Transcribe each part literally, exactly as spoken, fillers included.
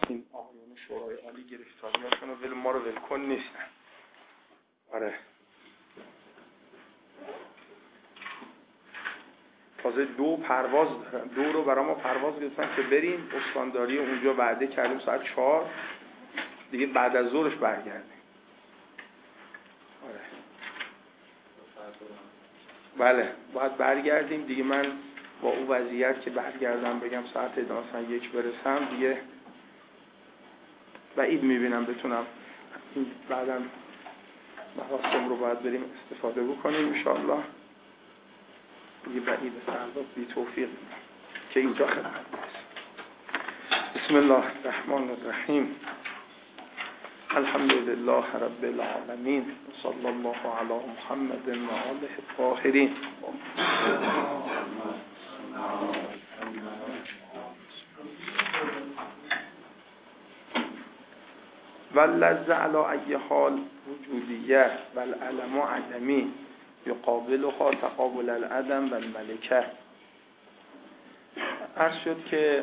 این آقایون شورای عالی گرفتاریاشون رو ول ما رو ولکن نیستن. آره تازه دو پرواز دارن، دو رو برای ما پرواز گرفتن که بریم استانداری اونجا وعده کردیم ساعت چهار دیگه بعد از ظهرش برگردیم. آره بله باید برگردیم دیگه. من با اون وضعیت که برگردم بگم ساعت مثلا یک برسم دیگه بعید میبینم بتونم بعدم مراسم رو باید بریم استفاده بکنیم انشاءالله. دیگه بعید فردا بی توفیق که اینجا خدمت برسیم. بسم الله الرحمن الرحیم. الحمد لله رب العالمین و صلی الله علی محمد و آله الطاهرین. واللذ علی ای حال وجودیه والعلم عدمی یقابلها تقابل العدم و الملکه. عرض شد که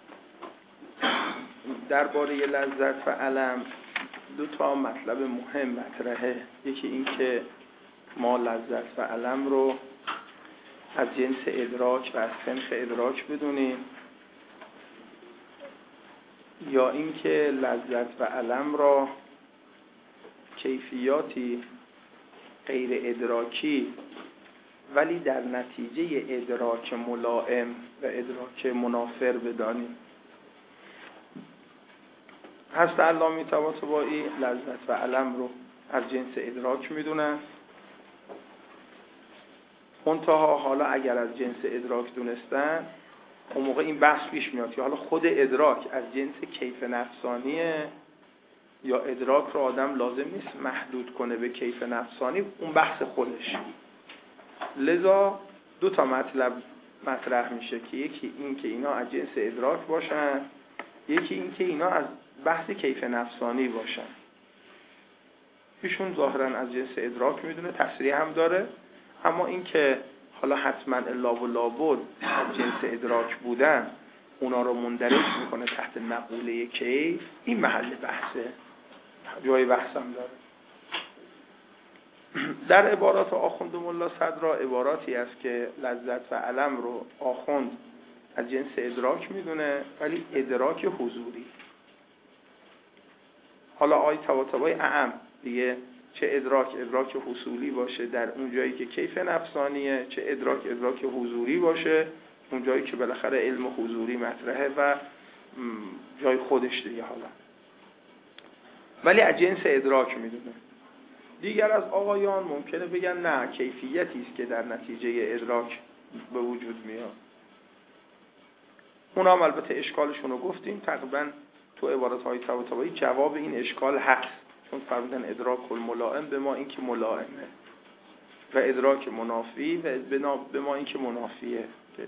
درباره لذت و علم دو تا مطلب مهم مطرحه. یکی این که ما لذت و علم رو از جنس ادراک و از صنف ادراک بدونیم، یا اینکه لذت و علم را کیفیاتی غیر ادراکی ولی در نتیجه ادراک ملائم و ادراک منافر بدانیم. هست علامه طباطبایی لذت و علم رو از جنس ادراک میدونن. منتها حالا اگر از جنس ادراک دونستن اون موقع این بحث پیش میاد که حالا خود ادراک از جنس کیف نفسانیه یا ادراک رو آدم لازم نیست محدود کنه به کیف نفسانی، اون بحث خودش. لذا دو تا مطلب مطرح میشه که یکی این که اینا از جنس ادراک باشن، یکی این که اینا از بحث کیف نفسانی باشن. ایشون ظاهرا از جنس ادراک میدونه، تصریح هم داره، اما این که حالا حتما الا و لابد از جنس ادراک بودن اونا رو مندرج میکنه تحت مقوله کیف، این محل بحثه، جای بحثم داره. در عبارات آخوند ملا صدرا عباراتی است که لذت و علم رو آخوند از جنس ادراک میدونه ولی ادراک حضوری. حالا آی طباطبایی اعم دیگه چه ادراک ادراک حصولی باشه در اون جایی که کیف نفسانیه، چه ادراک ادراک حضوری باشه اون جایی که بالاخره علم حضوری مطرحه و جای خودش دیگه. حالا ولی از جنس ادراک میدونه. دیگر از آقایان ممکنه بگن نه، کیفیتی است که در نتیجه ادراک به وجود میاد. اونا هم البته اشکالشون رو گفتیم، تقریبا تو عبارات های طباطبایی جواب این اشکال هست، چون فرمودن ادراک الملائم به ما این که ملائمه و ادراک منافی و به ما این که منافیه.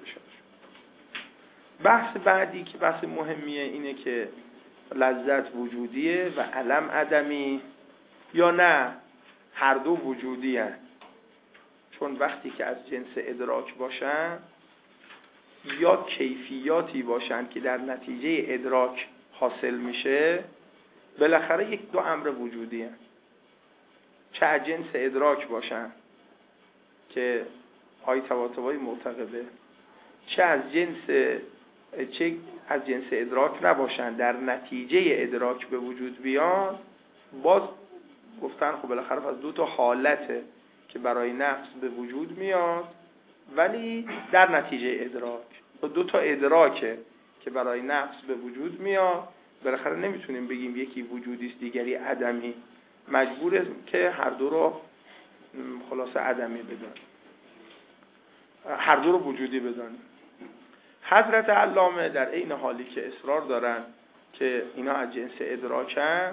بحث بعدی که بحث مهمیه اینه که لذت وجودیه و علم عدمی یا نه هر دو وجودی هست. چون وقتی که از جنس ادراک باشن یا کیفیاتی باشن که در نتیجه ادراک حاصل میشه، بالاخره یک دو امر وجودی هست. چه از جنس ادراک باشن که آی طباطبایی معتقده، چه از جنس چه از جنس ادراک نباشن در نتیجه ادراک به وجود بیان، باز گفتن خب بالاخره از دو تا حالته که برای نفس به وجود میاد ولی در نتیجه ادراک، دو تا ادراکه که برای نفس به وجود میاد. بالاخره نمیتونیم بگیم یکی وجودی است دیگری عدمی، مجبوره که هر دو رو خلاصه عدمی بدانیم، هر دو رو وجودی بدانیم. حضرت علامه در این حالی که اصرار دارن که اینا از جنس ادراکن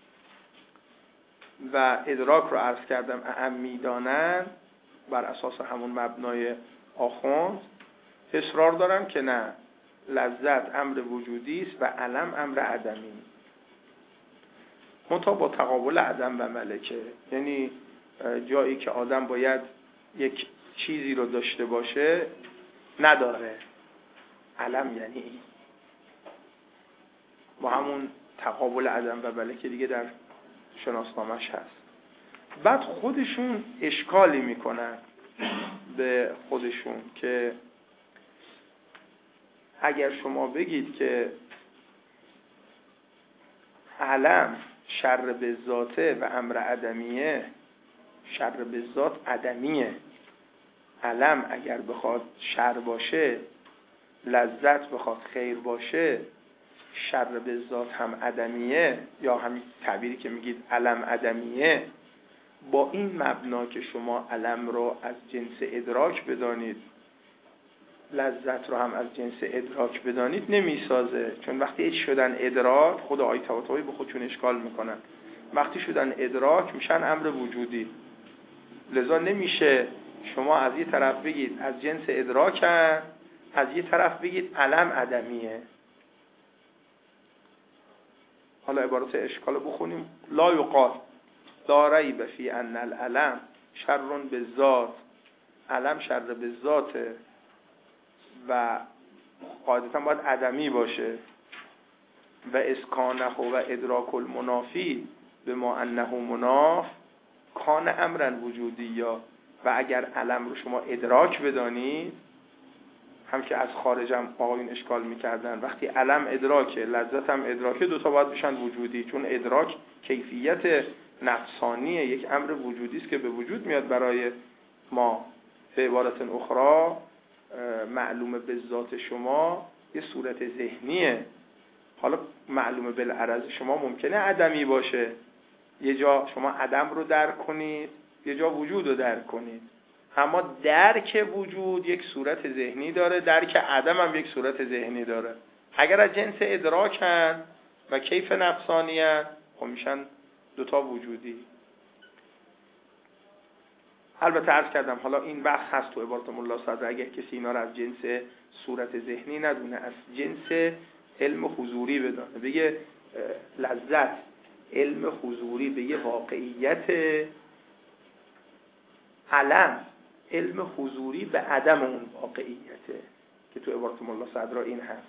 و ادراک رو عرض کردم اعم میدانن بر اساس همون مبنای آخوند، اصرار دارن که نه، لذت امر وجودی است و علم امر عدمی. منتها با تقابل عدم و ملکه، یعنی جایی که آدم باید یک چیزی رو داشته باشه نداره. علم یعنی این. با همون تقابل عدم و بله که دیگه در شناسنامه‌اش هست. بعد خودشون اشکالی میکنن به خودشون که اگر شما بگید که علم شر به ذاته و امر عدمیه، شر به ذات عدمیه، علم اگر بخواد شر باشه، لذت بخواد خیر باشه، شر به ذات هم عدمیه، یا همین تعبیری که میگید علم عدمیه، با این مبنا که شما علم رو از جنس ادراک بدانید، لذت رو هم از جنس ادراک بدانید، نمیسازه. چون وقتی شدن ادراک، خود آیه طباطبایی به خودشون اشکال میکنن، وقتی شدن ادراک میشن امر وجودی. لذا نمیشه شما از یه طرف بگید از جنس ادراکن، از یه طرف بگید علم عدمیه. حالا عبارت اشکال بخونیم. لا یقال لا ریب فی ان العلم شر بالذات، علم شر به ذاته و قاعدتا باید عدمی باشه. و اسکانه و ادراک المنافی به ما انه مناف کان امرا وجودی، یا و اگر علم رو شما ادراک بدانید، هم که از خارجم آقایون اشکال میکردن، وقتی علم ادراکه لذت هم ادراکه، دوتا باید بشن وجودی. چون ادراک کیفیت نفسانیه، یک امر وجودی است که به وجود میاد برای ما. به عبارت اخرى معلومه به ذات شما یه صورت ذهنیه. حالا معلومه بالعرض شما ممکنه عدمی باشه، یه جا شما عدم رو درک کنید، یه جا وجود رو درک کنید، اما درک وجود یک صورت ذهنی داره، درک عدم هم یک صورت ذهنی داره. اگر از جنس ادراکن و کیف نفسانیه، خب میشن دوتا وجودی. البته عرض کردم حالا این بحث هست تو عبارت ملا صدر، اگر کسی اینا رو از جنس صورت ذهنی ندونه، از جنس علم حضوری بدانه، بگه لذت علم حضوری به یه واقعیت، علم علم حضوری به عدم اون واقعیته که تو عبارت ملا صدر این هست.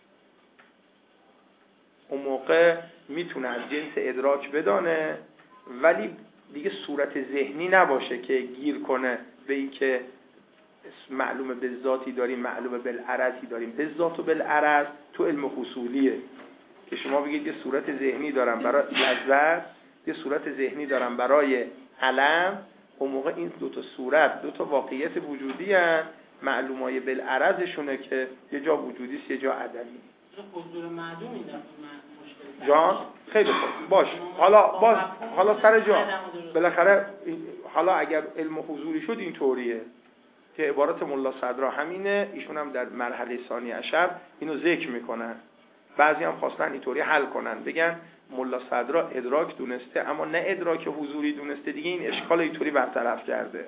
اون موقع میتونه از جنس ادراک بدانه، ولی دیگه صورت ذهنی نباشه که گیر کنه به این که معلومه به ذاتی داریم، معلومه بالعرضی داریم. به ذات و بالعرض تو علم حصولیه که شما بگید یه صورت ذهنی دارم برای لذت، یه صورت ذهنی دارم برای علم. اون موقع این دو تا صورت دو تا واقعیت وجودی هستند، معلومای بالعرضشونه که یه جا وجودی است یه جا عدمی. حضور معدوم این مشکل جان خیلی خوب باش. حالا باز حالا سر جا بالاخره حالا اگر علم حضوری شد این طوریه که عبارت ملا صدرا همینه، ایشون هم در مرحله ثانی عشر اینو ذکر میکنن. بعضی هم خواستن اینطوری حل کنن، بگن ملا صدرا ادراک دونسته اما نه ادراک حضوری دونسته، دیگه این اشکال اینطوری برطرف کرده.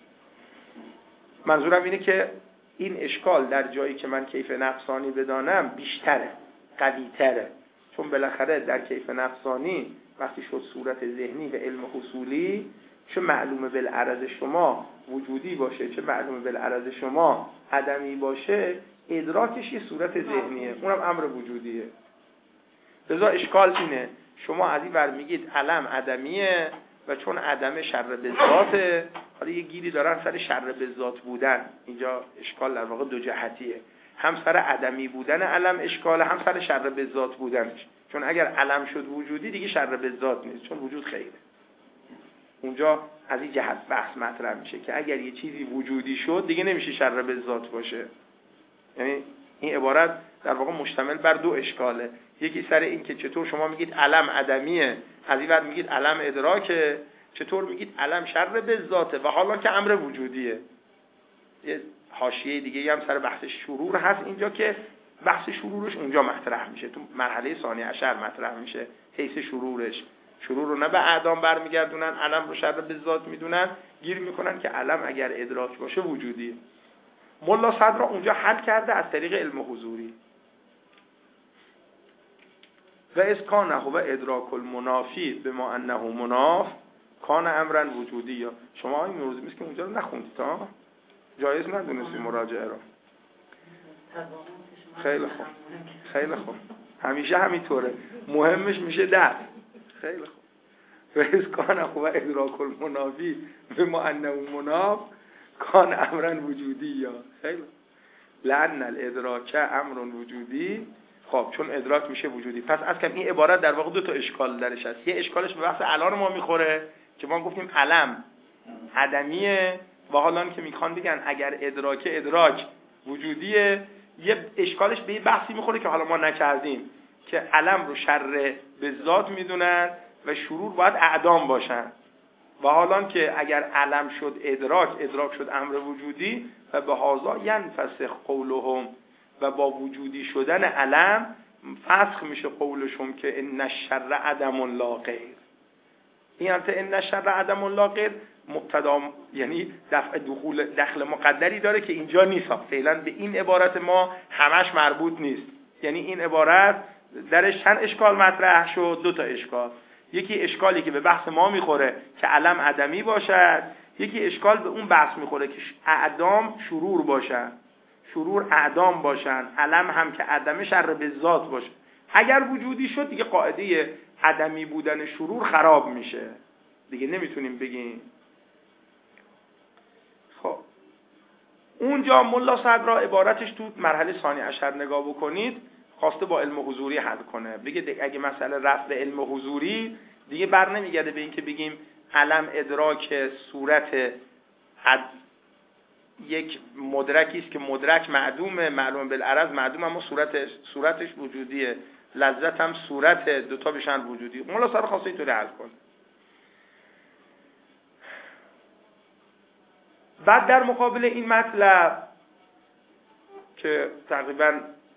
منظورم اینه که این اشکال در جایی که من کیف نفسانی بدانم بیشتره، قوی‌تره. چون بالاخره در کیف نفسانی وقتی شد صورت ذهنی و علم حصولی، چه معلومه بالعرض شما وجودی باشه چه معلومه بالعرض شما عدمی باشه، ادراکش یه صورت ذهنیه، اونم امر وجودیه. لذا اشکال اینه شما از این ور میگید علم عدمیه و چون عدم شر به ذاته، حالا یه گیری دارن سر شر به ذات بودن. اینجا اشکال در واقع دو جهتیه، هم سر عدمی بودن علم اشکاله، هم سر شر به ذات بودنش. چون اگر علم شد وجودی دیگه شر به ذات نیست، چون وجود خیره. اونجا از این جهت بحث مطرح میشه که اگر یه چیزی وجودی شد دیگه نمیشه شر به ذات باشه. یعنی این عبارت در واقع مشتمل بر دو اشکاله، یکی سر این که چطور شما میگید علم عدمیه، از این ور میگید علم ادراکه، چطور میگید علم شر به ذاته و حالا که امر وجودیه. یه حاشیه دیگه هم سر بحث شرور هست اینجا که بحث شرورش اونجا مطرح میشه، تو مرحله ثانی عشر مطرح میشه. حیث شرورش، شرور رو نه به اعدام برمیگردونن، علم رو شر به ذات میدونن، گیر میکنن که علم اگر ادراک باشه وجودیه. ملا صدرا اونجا حل کرده از طریق علم حضوری. و از کانه و ادراک المنافی به ما انه مناف کان امرا وجودی. یا شما این روزی میست که اونجا رو نخوندید ها، جایز ندونستی مراجعه رو. خیلی خوب خیلی خوب همیشه همینطوره، مهمش میشه دست. خیلی خوب. فیض کان خوب ادراک المنافی به ما انه مناف کان امرن وجودی یا خیلی لعن الادراک امرن وجودی. خب چون ادراک میشه وجودی، پس از کم این عبارت در واقع دو تا اشکال درش هست. یه اشکالش به بحث الان ما میخوره که ما گفتیم علم عدمیه و حالا که میخوان بگن اگر ادراک ادراک وجودیه. یه اشکالش به یه بحثی میخوره که حالا ما نکردیم که علم رو شر به ذات میدونن و شرور باید اعدام باشن و حالا که اگر علم شد ادراک ادراک شد امر وجودی و به هازا ینفسخ قولهم و با وجودی شدن علم فسخ میشه قولشون که ان الشر عدم لا غیر. این البته ان الشر عدم لا غیر مبتدا یعنی دفع دخول دخل مقدری داره که اینجا نیست، فعلا به این عبارت ما همش مربوط نیست. یعنی این عبارت درش چند اشکال مطرح شد؟ دو تا اشکال. یکی اشکالی که به بحث ما میخوره که علم عدمی باشد، یکی اشکال به اون بحث میخوره که اعدام شرور باشن، شرور اعدام باشن، علم هم که عدم شر به ذات باشه. اگر وجودی شد دیگه قاعده عدمی بودن شرور خراب میشه دیگه، نمیتونیم بگیم. خب اونجا ملا صدرا عبارتش تو مرحله ثانی عشر نگاه بکنید خواسته با علم حضوری حل کنه. بگه اگه مسئله رفع علم حضوری دیگه بر نمیگرده به این که بگیم علم ادراک صورت حد یک مدرکی است که مدرک معدومه، معلوم بالعرض معدوم، اما صورتش صورتش وجودیه، لذت هم صورت، دوتا بشن وجودی. ملا صدرا خواسته اینطوری حل کنه. بعد در مقابل این مطلب که تقریبا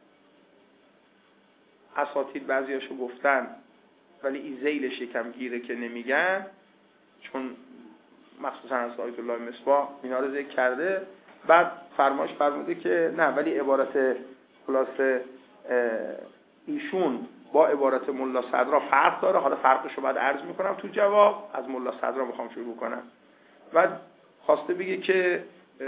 اساتید بعضیاشو گفتن ولی این ذیلش یکم گیره که نمیگن، چون مخصوصا از آیت الله مصباح اینا رو ذکر کرده. بعد فرمایش فرموده که نه، ولی عبارت خلاصه ایشون با عبارت ملا صدرا فرق داره. حالا فرقش رو بعد عرض میکنم تو جواب. از ملا صدرا میخوام شروع کنم. بعد خواسته بگه که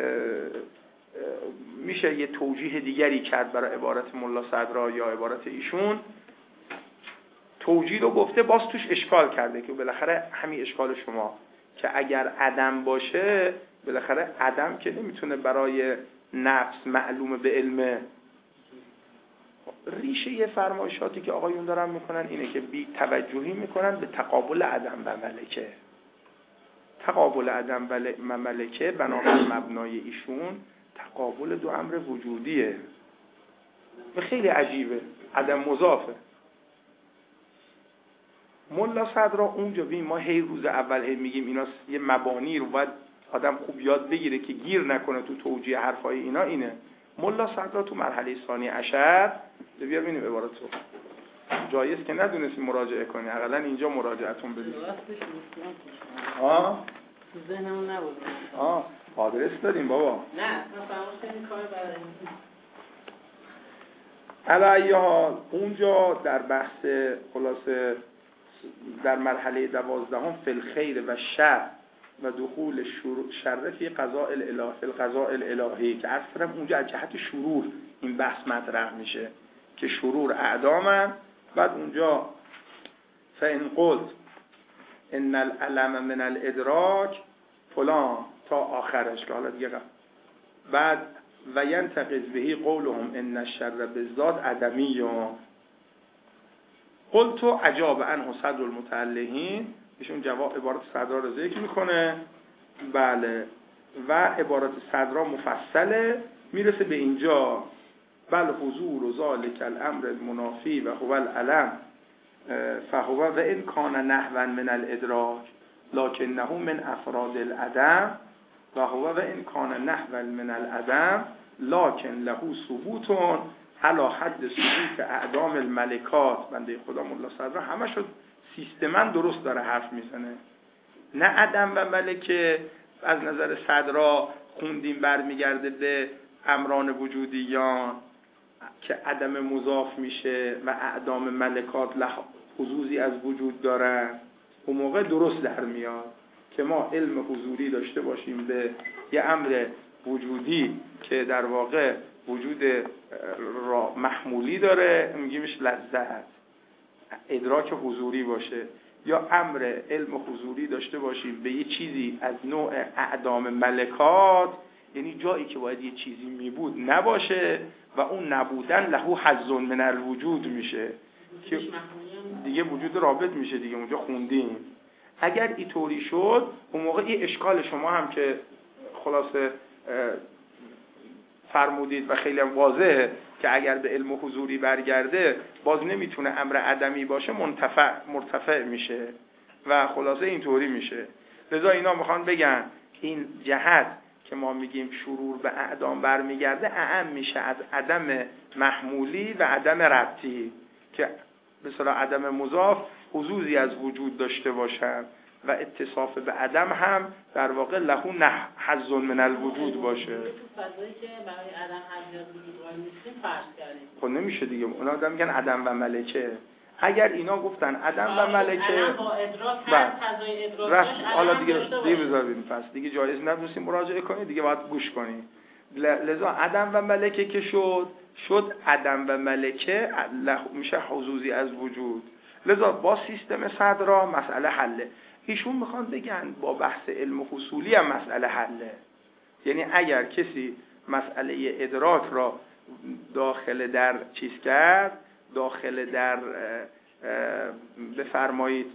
میشه یه توجیه دیگری کرد برای عبارت ملا صدرا یا عبارت ایشون. توجیه رو گفته، باز توش اشکال کرده که بالاخره همین اشکال شما که اگر عدم باشه، بالاخره عدم که نمیتونه برای نفس معلوم به علم. ریشه یه فرمایشاتی که آقایون دارن میکنن اینه که بی توجهی میکنن به تقابل عدم و ملکه. تقابل عدم و ملکه بنابر مبنای ایشون تقابل دو امر وجودیه و خیلی عجیبه، عدم مضافه. ملا صدرا اونجا ببین ما هی روز اول هی میگیم اینا یه مبانی رو باید آدم خوب یاد بگیره که گیر نکنه تو توجیه حرفای اینا. اینه ملا صدرا تو مرحله ثانی عشر، بیا ببینیم عبارتو. جایز که ندونستی مراجعه کنی، حداقل اینجا مراجعتون بدید. ها تو ذهنمون نبود. ها آدرس دادیم بابا. نه ما فراموش کردیم کار برای علیه حال اونجا در بحث خلاصه در مرحله دوازدهم فی الخیر و شر و دخول شر فی قضاء الاله فی القضاء الالهی که اصلا اونجا از جهت شرور این بحث مطرح میشه که شرور اعدامن. بعد اونجا فإن قلت ان العلم من الادراک فلان تا آخرش که حالا دیگه بعد و ینتقض بهی قولهم ان الشر بالذات عدمی. قلت عجاب عنه صدر المتعلهین، ایشون جواب عبارت صدرا رو ذکر میکنه. بله و عبارت صدرا مفصله میرسه به اینجا. بل حضور و ذالک الامر المنافی و هو العلم فهو و ان کان نحوا من الادراک لکنه من افراد العدم و هو و ان کان نحوا من العدم لکن له ثبوت علی حد ثبوت اعدام الملکات. بنده خدا ملا صدرا همه شد سیستماً درست داره حرف میزنه. نه عدم و ملکه از نظر صدرا خوندیم برمیگرده به امران وجودیان که عدم مضاف میشه و اعدام ملکات حضوزی از وجود دارن. اون موقع درست در میاد که ما علم حضوری داشته باشیم به یه امر وجودی که در واقع وجود محمولی داره میگیمش لذت، ادراک حضوری باشه، یا امر علم حضوری داشته باشیم به یه چیزی از نوع اعدام ملکات، یعنی جایی که باید یه چیزی میبود نباشه و اون نبودن لهو حظ من الوجود میشه که دیگه وجود رابط میشه دیگه. اونجا خوندیم اگر اینطوری شد اون موقع این اشکال شما هم که خلاصه فرمودید و خیلی هم واضحه که اگر به علم حضوری برگرده باز نمیتونه امر عدمی باشه، منتفع مرتفع میشه و خلاصه اینطوری میشه. لذا اینا میخوان بگن این جهت که ما میگیم شرور به اعدام برمیگرده اعم میشه از عدم محمولی و عدم ربطی که به اصطلاح عدم مضاف حضوری از وجود داشته باشن و اتصاف به عدم هم در واقع لهو نه حظ من الوجود باشه. فضایی که برای عدم حظ از وجود قائل نیستیم فرض کردیم. خب نمیشه دیگه. اونا آدم میگن عدم و ملکه. اگر اینا گفتن عدم و ملکه عدم با ادراک هر فضای ادراک حالا دیگه دیگه بذاریم پس دیگه جایز نمیشه مراجعه کنید دیگه، باید گوش کنید. لذا عدم و ملکه که شد شد عدم و ملکه میشه حظوظی از وجود. لذا با سیستم صدرا مسئله حله. ایشون میخوان بگن با بحث علم و حصولی هم مسئله حله. یعنی اگر کسی مسئله ادراک را داخل در چیز کرد، داخل در بفرمایید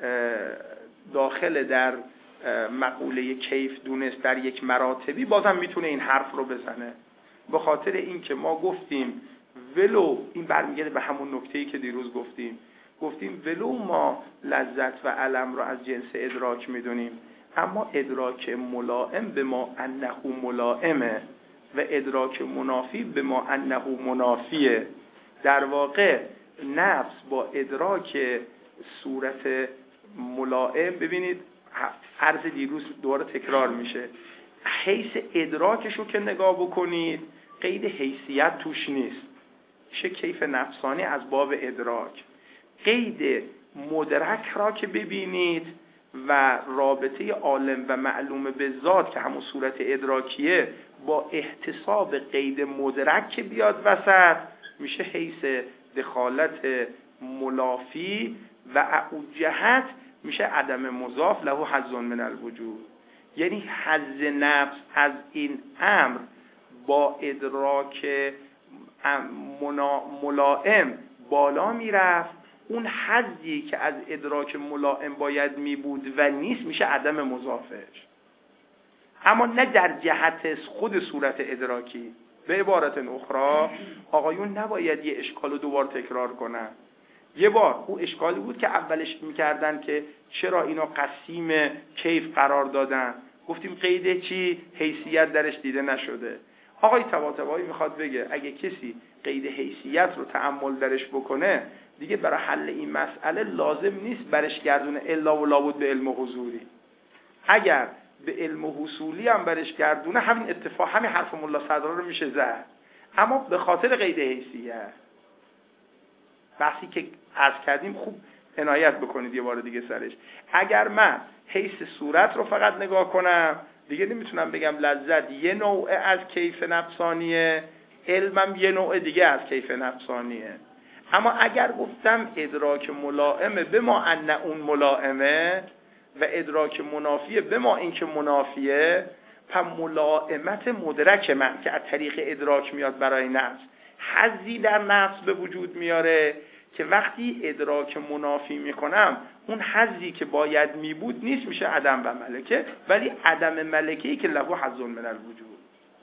داخل در مقوله کیف دونست در یک مراتبی، بازم میتونه این حرف رو بزنه. به خاطر این که ما گفتیم ولو این برمیگرده به همون نکته‌ای که دیروز گفتیم گفتیم ولو ما لذت و علم را از جنس ادراک میدونیم، اما ادراک ملائم به ما انه ملائمه و ادراک منافی به ما انه منافیه. در واقع نفس با ادراک صورت ملائم، ببینید عرض دیروز دوباره تکرار میشه، حیث ادراکشو که نگاه بکنید قید حیثیت توش نیست، میشه کیف نفسانی از باب ادراک. قید مدرک را که ببینید و رابطه عالم و معلوم به ذات که همون صورت ادراکیه با احتساب قید مدرک که بیاد وسط میشه حیث دخالت ملافی و او جهت میشه عدم مضاف له حظ من الوجود. یعنی حظ نفس از این امر با ادراک ملائم بالا میرفت، اون حظی که از ادراک ملائم باید می بود و نیست میشه عدم مضافش، اما نه در جهت خود صورت ادراکی. به عبارت اخرى آقایون نباید یه اشکال رو دوبار تکرار کنن. یه بار او اشکالی بود که اولش میکردن که چرا اینا قسیم کیف قرار دادن، گفتیم قید چی؟ حیثیت درش دیده نشده. آقای طباطبایی میخواد بگه اگه کسی قید حیثیت رو تأمل درش بکنه دیگه برای حل این مسئله لازم نیست برش گردونه الا و لابد به علم حضوری. اگر به علم حصولی هم برش گردونه همین اتفاق همین حرف ملا صدرا رو میشه زد، اما به خاطر قید حیثیت. بحثی که عرض کردیم خوب عنایت بکنید یه بار دیگه سرش. اگر من حیث صورت رو فقط نگاه کنم دیگه نمیتونم بگم لذت یه نوع از کیف نفسانیه، علمم یه نوع دیگه از کیف نفسانیه. اما اگر گفتم ادراک ملائمه به ما ان اون ملائمه و ادراک منافیه به ما این که منافیه، پس ملائمت مدرک من که از طریق ادراک میاد برای نفس حظی در نفس به وجود میاره که وقتی ادراک منافی میکنم اون حظی که باید میبود نیست، میشه عدم و ملکه، ولی عدم ملکه‌ای که له حظ من الوجود.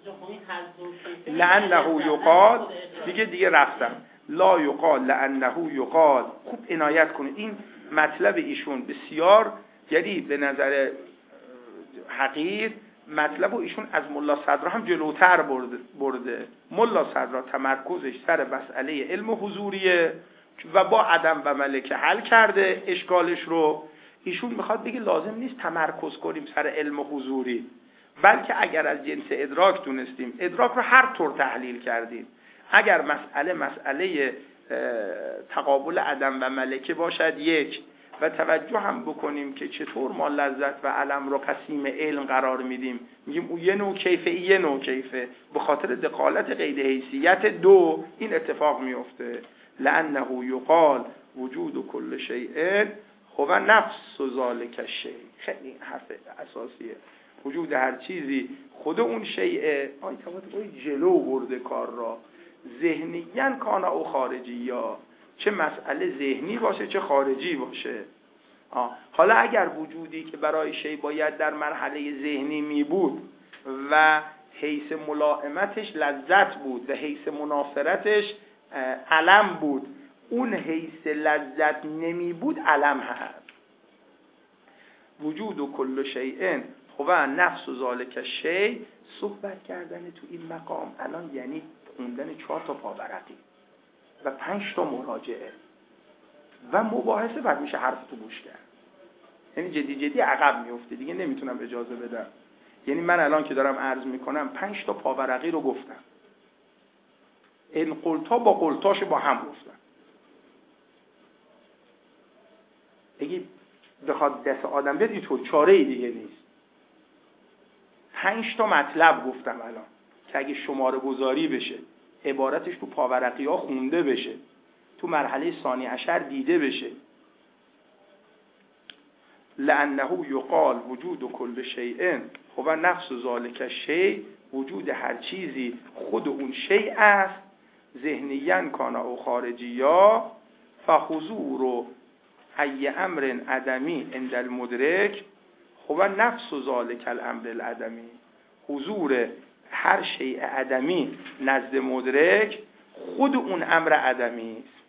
لانه یقال دیگه دیگه رفتم لا یقال لانه یقال. خوب عنایت کنید این مطلب ایشون بسیار، یعنی به نظر حقیر مطلب ایشون از ملا صدرا هم جلوتر برده. ملا صدرا تمرکزش سر مسئله علم حضوریه و با عدم و ملکه حل کرده اشکالش رو. ایشون میخواد بگه لازم نیست تمرکز کنیم سر علم حضوری، بلکه اگر از جنس ادراک دونستیم ادراک رو هر طور تحلیل کردیم. اگر مسئله مسئله تقابل عدم و ملکه باشد یک، و توجه هم بکنیم که چطور ما لذت و علم رو قسیم علم قرار میدیم. میگیم اون یه نوع کیفه، یه نوع کیفه، به خاطر دخالت قید حیثیت دو این اتفاق میفته. لانه یقال وجود کل شیء هو نفس ذلک الشیء. خیلی حرف اساسیه. وجود هر چیزی خود اون شیء. آی توجه جلو برده کار را، ذهنیاً کان او خارجی، یا چه مسئله ذهنی باشه چه خارجی باشه. آه. حالا اگر وجودی که برای شی باید در مرحله ذهنی می بود و حیث ملائمتش لذت بود و حیث منافرتش علم بود، اون حیث لذت نمی بود علم هست. وجود و کل شیء هو نفس و ذالک الشیء. صحبت کردن تو این مقام الان یعنی خوندن چهار تا پاورقی و پنج تا مراجعه و مباحثه، بعد میشه حرف تو گوش کرد. یعنی جدی جدی عقب میفته دیگه، نمیتونم اجازه بدم. یعنی من الان که دارم عرض میکنم پنج تا پاورقی رو گفتم، این قلتا با قلتاش با هم گفتم. اگه بخواد دست آدم بیاد اینطور چاره ای دیگه نیست. پنج تا مطلب گفتم الان که اگه شماره گذاری بشه، عبارتش تو پاورقی ها خونده بشه، تو مرحله ثانی عشر دیده بشه. لانه یقال وجود کل شیء هو نفس ذلک الشیء. وجود هر چیزی خود اون شیء است، ذهنیاً کان او خارجی، یا فحضور ای امر عدمی عند المدرک هو نفس ذلک الامر العدمی. حضور هر شیء عدمی نزد مدرک خود اون امر عدمی است.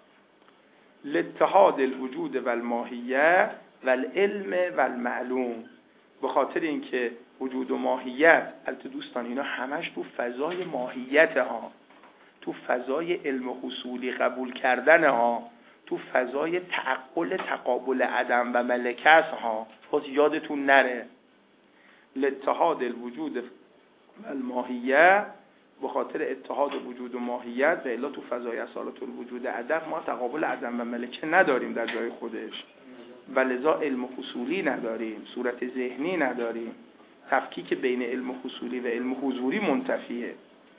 لاتحاد الوجود و الماهیه و العلم و المعلوم. به خاطر اینکه وجود و ماهیت، البته دوستان اینا همش تو فضای ماهیت ها، تو فضای علم و حصولی قبول کردن ها، تو فضای تعقل تقابل عدم و ملکه ها. باز یادتون نره لاتحاد الوجود و الماهیه، به خاطر اتحاد وجود و ماهیت و الا تو فضای اصالت الوجود عدم ما تقابل عدم و ملکه نداریم در جای خودش، و لذا علم و حصولی نداریم، صورت ذهنی نداریم. تفکیک بین علم و حصولی و علم حضوری منتفیه.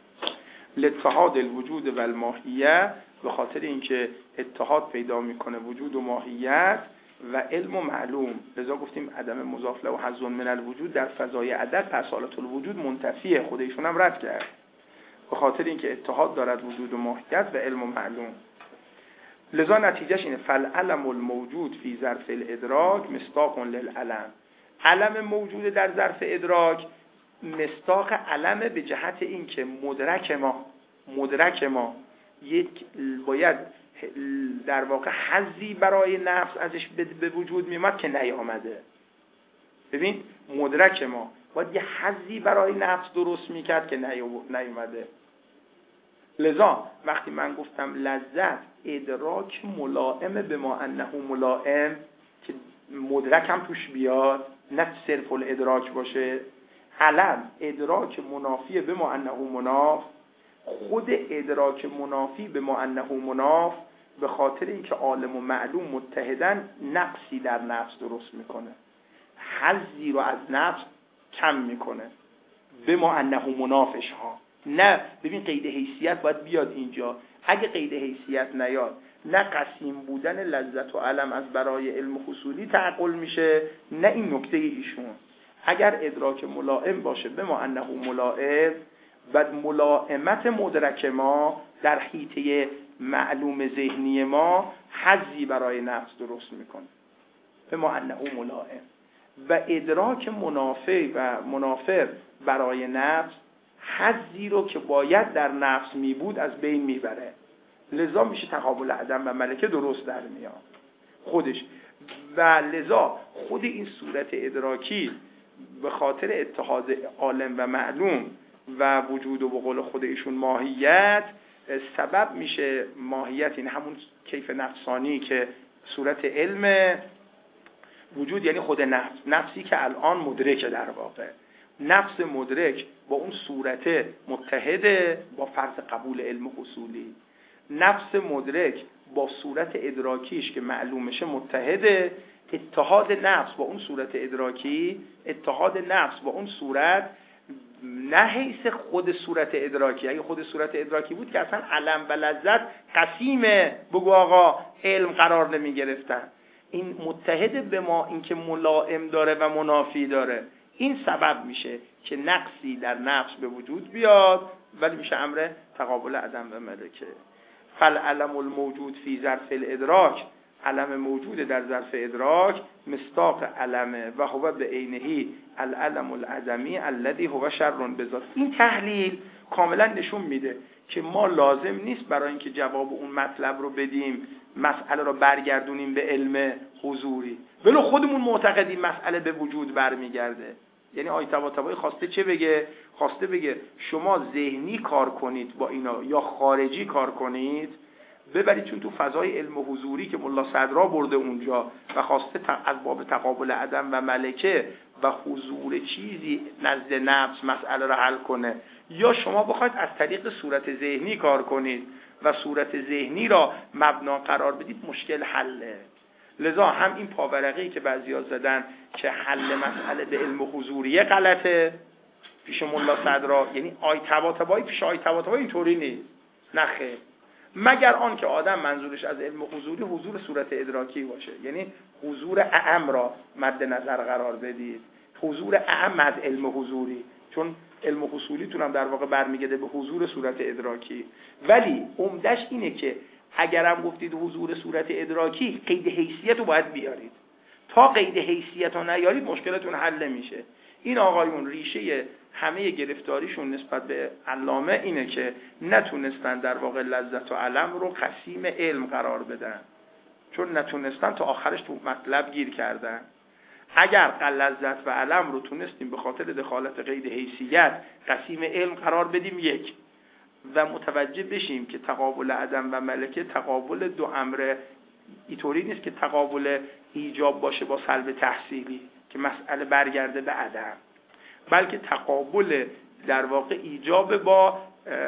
لاتحاد الوجود و الماهیه، به خاطر اینکه اتحاد پیدا میکنه وجود و ماهیت و علم و معلوم. لذا گفتیم عدم مضاف له و حظ من الوجود در فضای عدد اصالت الوجود منتفیه، خودشون هم رد کرد. به خاطر اینکه اتحاد دارد وجود و ماهیت و علم و معلوم. لذا نتیجهش اینه فالعلم الموجود فی ظرف الادراک مصداق للعلم. علم موجود در ظرف ادراک مصداق علم، به جهت اینکه مدرک ما مدرک ما یک باید در واقع حظی برای نفس ازش به وجود میاد که نیامده. ببین مدرک ما باید یه حظی برای نفس درست میکرد که نیامده. لذا وقتی من گفتم لذت ادراک ملائم به ما انه ملائم، که مدرک هم توش بیاد نه صرف الادراک باشه. علم ادراک منافی به ما انه مناف، خود ادراک منافی به ما انه مناف، به خاطر اینکه عالم و معلوم متحدن نقصی در نفس درست میکنه، حظی رو از نفس کم میکنه به ما انه منافش ها. نه ببین قید حیثیت باید بیاد اینجا. اگه قید حیثیت نیاد، نه قسیم بودن لذت و علم از برای علم حصولی تعقل میشه، نه این نکته ایشون. اگر ادراک ملائم باشه به ما انه ملائم، بعد ملائمت مدرک ما در حیطه معلوم ذهنی ما حظی برای نفس درست میکنه به ما انه ملائم، و ادراک منافع و منافر برای نفس حظی رو که باید در نفس می بود از بین میبره. لذا میشه تقابل عدم و ملکه درست در میاد خودش. و لذا خود این صورت ادراکی به خاطر اتحاد عالم و معلوم و وجود و به قول خود ایشون ماهیت سبب میشه. ماهیت این همون کیف نفسانی که صورت علم وجود یعنی خود نفس، نفسی که الان مدرکه. در واقع نفس مدرک با اون صورت متحده با فرض قبول علم حصولی. نفس مدرک با صورت ادراکیش که معلومشه متحده، اتحاد نفس با اون صورت ادراکی، اتحاد نفس با اون صورت نه حیث خود صورت ادراکی. اگه خود صورت ادراکی بود که اصلا علم و لذت قسیمه بگو آقا علم قرار نمی گرفتن. این متحد به ما، این که ملائم داره و منافی داره، این سبب میشه که نقصی در نفس به وجود بیاد، ولی میشه امر تقابل عدم و ملکه. فالعلم الموجود فی ظرف الادراک، علم موجود در ظرف ادراک مصداق علمه و هو به عینه العلم العدمی الذی هو شر بذات. این تحلیل کاملا نشون میده که ما لازم نیست برای اینکه جواب اون مطلب رو بدیم مسئله رو برگردونیم به علم حضوری، ولو خودمون معتقدیم مسئله به وجود برمیگرده. یعنی آیه طباطبایی خواسته چه بگه؟ خواسته بگه شما ذهنی کار کنید با اینا یا خارجی کار کنید، ببرید چون تو فضای علم حضوری که ملا صدرا برده اونجا و خواسته از باب تقابل عدم و ملکه و حضور چیزی نزد نفس مسئله رو حل کنه، یا شما بخواید از طریق صورت ذهنی کار کنید و صورت ذهنی را مبنا قرار بدید، مشکل حله. لذا هم این پاورقی که بعضیا زدن که حل مسئله به علم حضوریه غلطه پیش ملا صدرا، یعنی آیه طباطبایی پیش آیه طباطبایی اینطوری نیست، نخه، مگر آن که آدم منظورش از علم حضوری حضور صورت ادراکی باشه، یعنی حضور اعم را مد نظر قرار بدید، حضور اعم از علم حضوری، چون علم حصولیتون هم در واقع برمیگرده به حضور صورت ادراکی. ولی عمدش اینه که اگرم گفتید حضور صورت ادراکی، قید حیثیت رو باید بیارید. تا قید حیثیت رو نیارید مشکلتون حل نمیشه. این آقایون ریشه همه گرفتاریشون نسبت به علامه اینه که نتونستن در واقع لذت و علم رو قسیم علم قرار بدن، چون نتونستن تا آخرش تو مطلب گیر کردن. اگر لذت و علم رو تونستیم به خاطر دخالت قید حیثیت قسیم علم قرار بدیم یک، و متوجه بشیم که تقابل عدم و ملکه تقابل دو امر اینطوری نیست که تقابل ایجاب باشه با سلب تحصیلی که مسئله برگرده به عدم، بلکه تقابل در واقع ایجاب با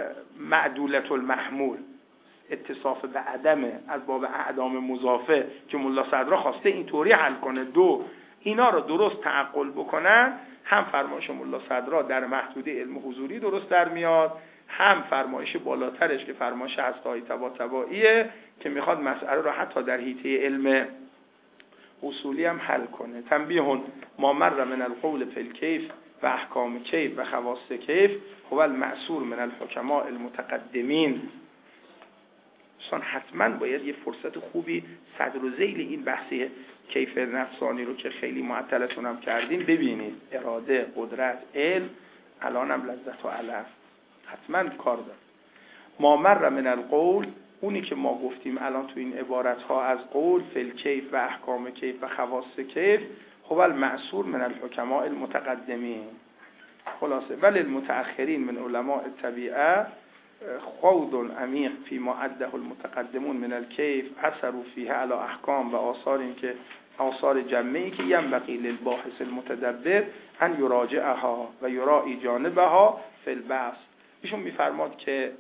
معدولت المحمول، اتصاف به عدمه از باب اعدام مضافه که ملا صدرا خواسته اینطوری حل کنه. دو، اینا رو درست تعقل بکنن، هم فرمایش ملا صدرا در محدوده علم حضوری درست در میاد، هم فرمایش بالاترش که فرمایش هستایی طباطباییه که میخواد مسئله رو حتی در حیطه علم اصولی هم حل کنه. تنبیه ما مر من القول فی الکیف و احکام کیف و خواص کیف هو المأثور من الحکماء المتقدمین. دوستان حتما باید یه فرصت خوبی صدر و ذیل این بحثی کیف نفسانی رو که خیلی معطلتون هم کردیم ببینید. اراده، قدرت، علم، الان هم لذت و علم حتما کار داره. ما مر من القول، اونی که ما گفتیم الان تو این عبارت ها از قول فی کیف و احکام کیف و خواص کیف هو المأثور من الحکماء المتقدمین. خلاصه ولی المتأخرین من علماء الطبیعه خوض عمیق فی ما عده المتقدمون من الکیف اثروا فیه علی احکام و آثار که آثار جمعی که ینبغی للباحث المتدبر ان یراجعها و یراعی جانبها فی البحث. ایشون میفرماد که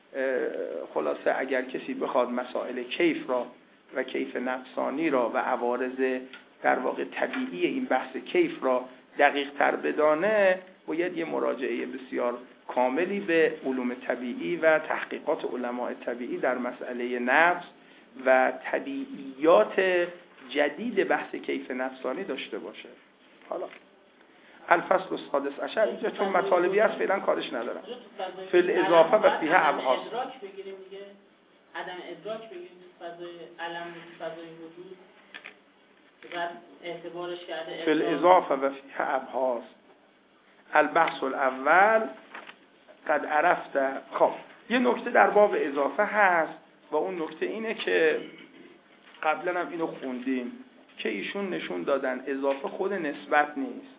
خلاصه اگر کسی بخواد مسائل کیف را و کیف نفسانی را و عوارض در واقع طبیعی این بحث کیف را دقیق تر بدانه، باید یه مراجعه بسیار کاملی به علوم طبیعی و تحقیقات علماء طبیعی در مسئله نفس و طبیعیات جدید بحث کیف نفسانی داشته باشه. حالا الفصل السادس عشر اینجا چون مطالبی هست فعلا کارش ندارم. فی الاضافه و فیها ابحاث. ادراک بگیریم دیگه، عدم ادراک بگیریم تو فضای علم و فضای وجود بعد اعتبارش کرده. فی الاضافه و فیها ابحاث. البحث الاول قد عرفت. خب یه نکته در باب اضافه هست و اون نکته اینه که قبلا هم اینو خوندیم که ایشون نشون دادن اضافه خود نسبت نیست.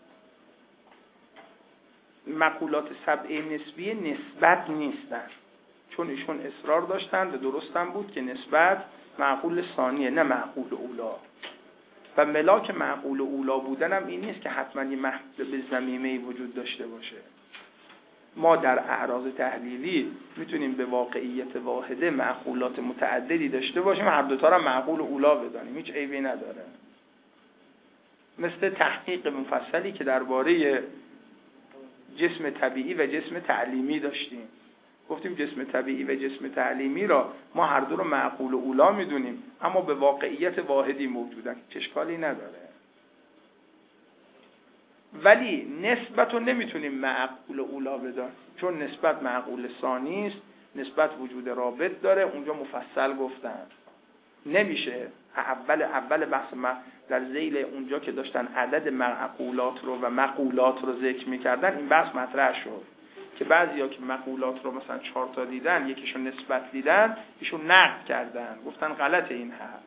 مقولات سبعه نسبیه نسبت نیستن، چون ایشون اصرار داشتن و درستم بود که نسبت معقول ثانیه نه معقول اولا، و ملاک معقول اولا بودن هم این نیست که حتما یه محدود به ضمیمه وجود داشته باشه. ما در اعراض تحلیلی میتونیم به واقعیت واحده معقولات متعددی داشته باشیم، هر دوتا را معقول و اولا بدانیم، هیچ عیبی نداره. مثل تحقیق مفصلی که درباره جسم طبیعی و جسم تعلیمی داشتیم. گفتیم جسم طبیعی و جسم تعلیمی را ما هر دو رو معقول و اولا میدونیم، اما به واقعیت واحدی موجودن، هیچ اشکالی نداره. ولی نسبت رو نمیتونیم معقول و اولا بدانیم، چون نسبت معقول ثانی است، نسبت وجود رابط داره، اونجا مفصل گفتن. نمیشه اول اول بحث ما در ذیل اونجا که داشتن عدد معقولات رو و مقولات رو ذکر میکردن، این بحث مطرح شد که بعضیا که مقولات رو مثلا چهار تا دیدن، یکیشون نسبت دیدن، ایشون نقد کردن، گفتن غلط این حرف.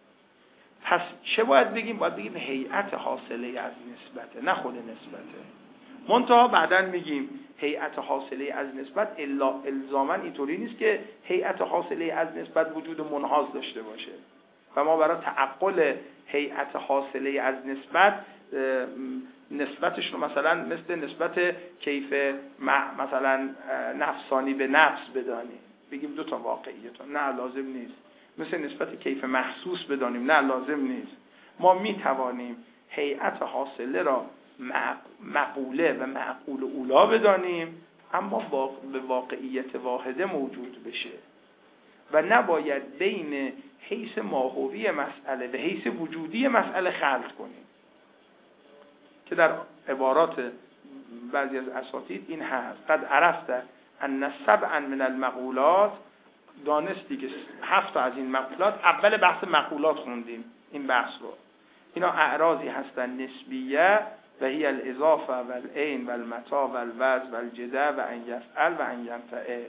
پس چه باید بگیم؟ باید بگیم هیئت حاصله از نسبته، نه خود نسبته. منتها بعداً میگیم هیئت حاصله از نسبت الا الزاماً اینطوری نیست که هیئت حاصله از نسبت وجود منحاز داشته باشه و ما برای تعقل هیئت حاصله از نسبت نسبتش رو مثلا مثل نسبت کیف مثلا نفسانی به نفس بدانیم، بگیم دو تا واقعیت، نه لازم نیست. مثل نسبت کیف محسوس بدانیم، نه لازم نیست. ما می توانیم هیئت حاصله را مقوله و معقول اولا بدانیم، اما به واقعیت واحده موجود بشه و نباید بین حیث ماهوی مسئله و حیث وجودی مسئله خلط کنیم، که در عبارات بعضی از اساتید این هست: قد عرفت ان سبعا من المقولات، دانستی که هفت از این مقولات، اول بحث مقولات خوندیم این بحث رو، اینا اعراضی هستن نسبیه و هی الاضافه و العین و المتا و الوز و الجده و ان یفعل و ان ینفعل.